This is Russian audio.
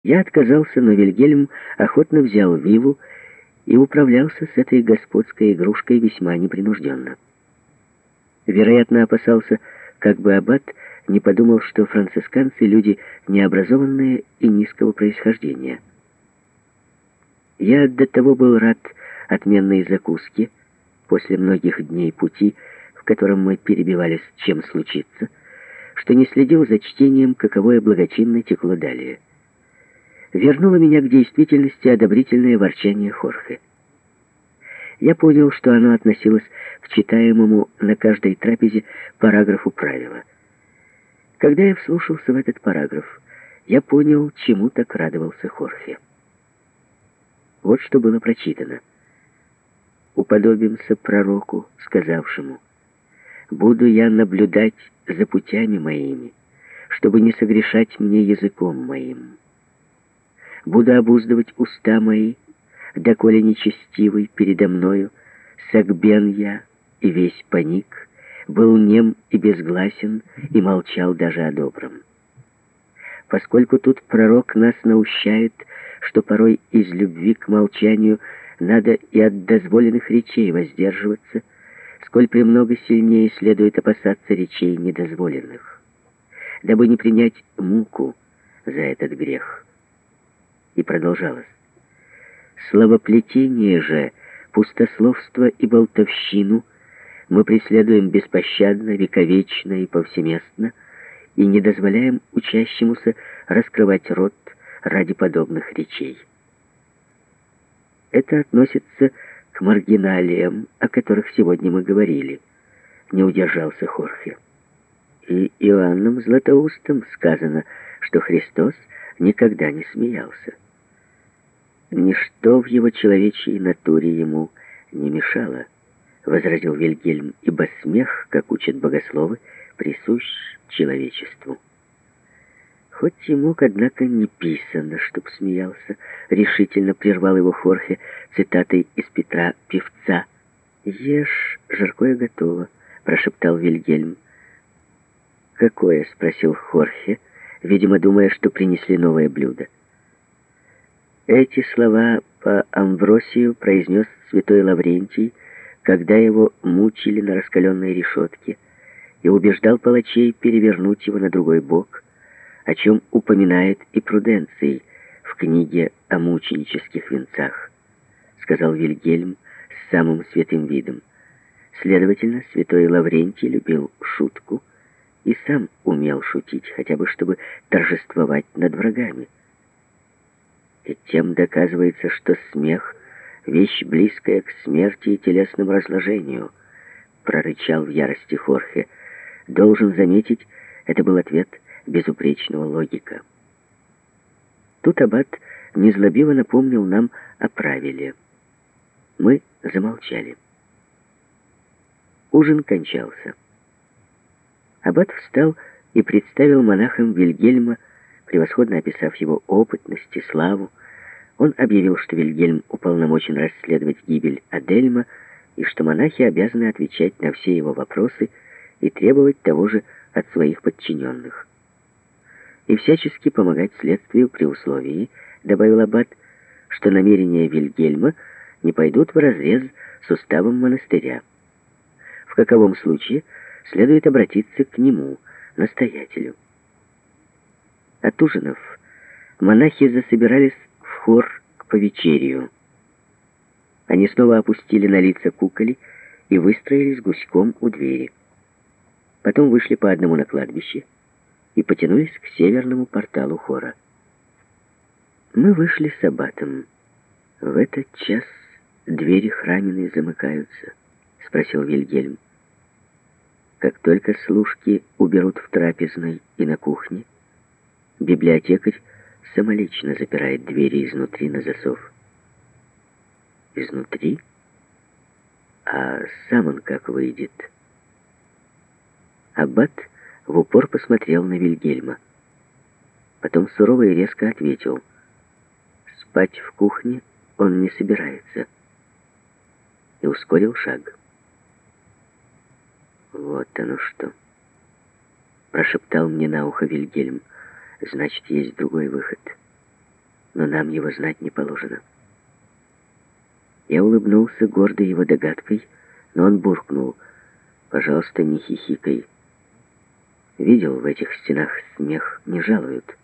Я отказался, но Вильгельм охотно взял вилу и управлялся с этой господской игрушкой весьма непринужденно. Вероятно, опасался, как бы аббат не подумал, что францисканцы — люди необразованные и низкого происхождения. Я до того был рад отменной закуске после многих дней пути, в котором мы перебивались, чем случится, что не следил за чтением, каковое благочинно текло далее. Вернуло меня к действительности одобрительное ворчание Хорхе. Я понял, что оно относилось к читаемому на каждой трапезе параграфу правила. Когда я вслушался в этот параграф, я понял, чему так радовался Хорхе. Вот что было прочитано. «Уподобимся пророку, сказавшему: буду я наблюдать за путями моими, чтобы не согрешать мне языком моим. Буду обуздывать уста мои, доколе нечестивый передо мною согбен я и весь паник, был нем и безгласен, и молчал даже о добром». Поскольку тут пророк нас наущает, что порой из любви к молчанию надо и от дозволенных речей воздерживаться, сколь премного сильнее следует опасаться речей недозволенных, дабы не принять муку за этот грех. И продолжалось. Словоплетение же, пустословство и болтовщину мы преследуем беспощадно, вековечно и повсеместно, и не дозволяем учащемуся раскрывать рот ради подобных речей. Это относится к маргиналиям, о которых сегодня мы говорили, не удержался Хорхе. И Иоанном Златоустом сказано, что Христос никогда не смеялся. «Ничто в его человечьей натуре ему не мешало», — возразил Вильгельм, «ибо смех, как учат богословы, присущ человечеству». «Хоть и мог, однако, не писано, чтоб смеялся», — решительно прервал его Хорхе цитатой из Петра Певца. «Ешь, жаркое готово», — прошептал Вильгельм. «Какое?» — спросил Хорхе, видимо, думая, что принесли новое блюдо. Эти слова по Амвросию произнес святой Лаврентий, когда его мучили на раскаленной решетке, и убеждал палачей перевернуть его на другой бок, о чем упоминает и Пруденций в книге о мученических венцах, сказал Вильгельм с самым святым видом. Следовательно, святой Лаврентий любил шутку и сам умел шутить, хотя бы чтобы торжествовать над врагами. И тем доказывается, что смех — вещь близкая к смерти и телесному разложению, прорычал в ярости Хорхе. Должен заметить, это был ответ безупречного логика. Тут аббат незлобиво напомнил нам о правиле. Мы замолчали. Ужин кончался. Аббат встал и представил монахам Вильгельма, превосходно описав его опытность и славу. Он объявил, что Вильгельм уполномочен расследовать гибель Адельма, и что монахи обязаны отвечать на все его вопросы и требовать того же от своих подчиненных. И всячески помогать следствию при условии, добавил аббат, что намерения Вильгельма не пойдут вразрез с уставом монастыря. В каковом случае следует обратиться к нему, настоятелю. Отужинав, монахи засобирались в хор к повечерию. Они снова опустили на лица куколи и выстроились гуськом у двери. Потом вышли по одному на кладбище и потянулись к северному порталу хора. Мы вышли с аббатом. «В этот час двери храмины замыкаются», — спросил Вильгельм. «Как только служки уберут в трапезной и на кухне, библиотекарь самолично запирает двери изнутри на засов». «Изнутри? А сам он как выйдет?» Аббат в упор посмотрел на Вильгельма. Потом сурово и резко ответил: «Спать в кухне он не собирается». И ускорил шаг. «Вот оно что!» — прошептал мне на ухо Вильгельм. «Значит, есть другой выход. но нам его знать не положено. Я улыбнулся, гордой его догадкой, но он буркнул: «Пожалуйста, не хихикай. Видел, в этих стенах смех не жалуют».